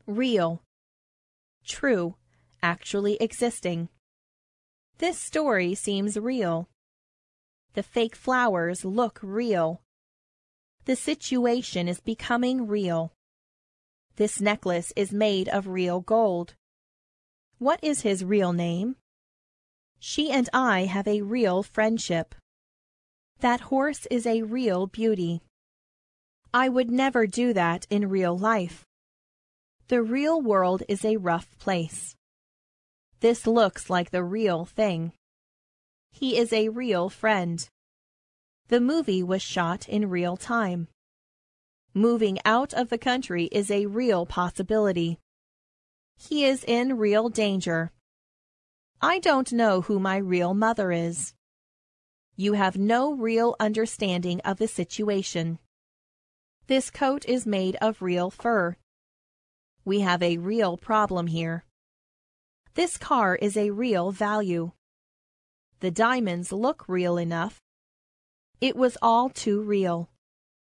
Real. True, actually existing. This story seems real. The fake flowers look real. The situation is becoming real. This necklace is made of real gold. What is his real name? She and I have a real friendship. That horse is a real beauty. I would never do that in real life. The real world is a rough place. This looks like the real thing. He is a real friend. The movie was shot in real time. Moving out of the country is a real possibility. He is in real danger. I don't know who my real mother is. You have no real understanding of the situation. This coat is made of real fur. We have a real problem here. This car is a real value. The diamonds look real enough. It was all too real.